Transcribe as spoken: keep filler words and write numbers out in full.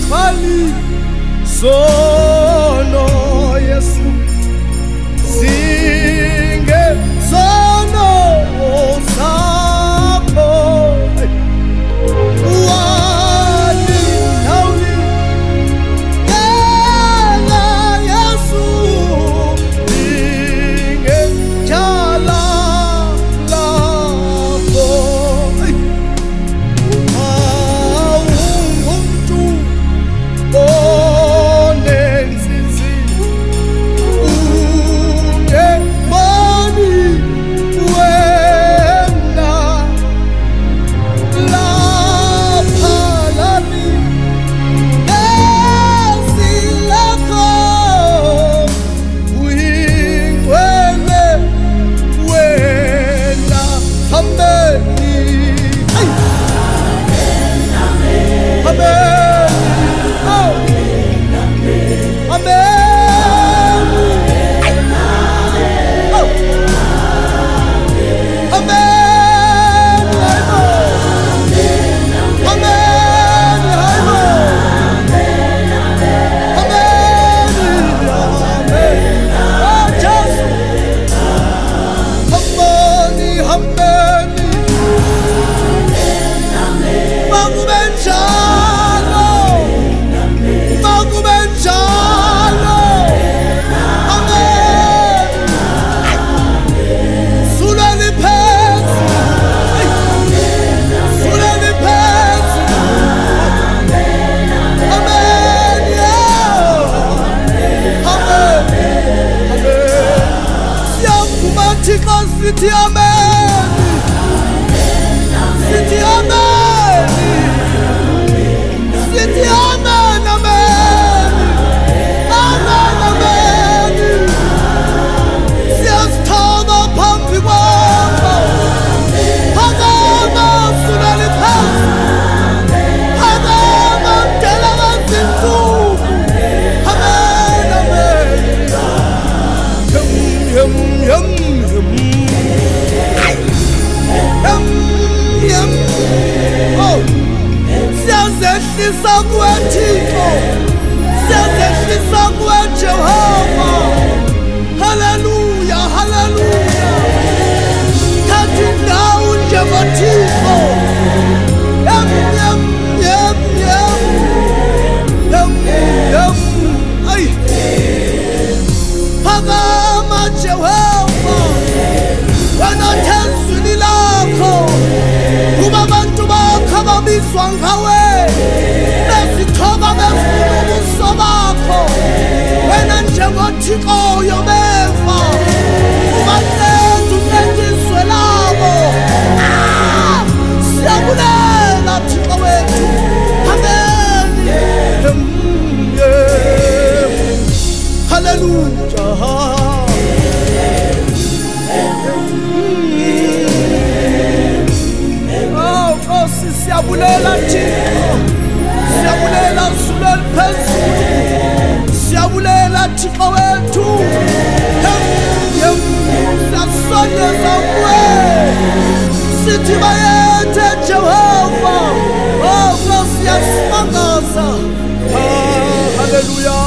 singathwali sono Yesu singesono sakho wali nawli yela Yesu ingejala lapho awungumuntu onenzizi ungeboni wena lapha lami ezilakho uyingcwele wena hambeni amen oh amen Sithi amen sithi amen sithi amen amen amen amen siyasithoba phambi kwakho phakama sulani phansi phakama mdala kazinsuku amen amen yum yum yum siyazehlisa kuwe Thixo siyazehlisa kuwe Jehova haleluya haleluya thatha indawo njengoThixo yem yem yem yem yem yem ay phakama Jehova wena thezwini lakho kuba abantu bakho ababizwa ngawe bezithoba befuna ubuso bakho wena njengoThixo yobeva ubanceda uncediswe labo siyabulela Thixo wethu amen haleluya siyabulela Thixo siyabulela sulani phezulu siyabulela Thixo wethu siyasondeza kuwe sithi bayethe Jehova oh Nkosi yasimangaza haleluya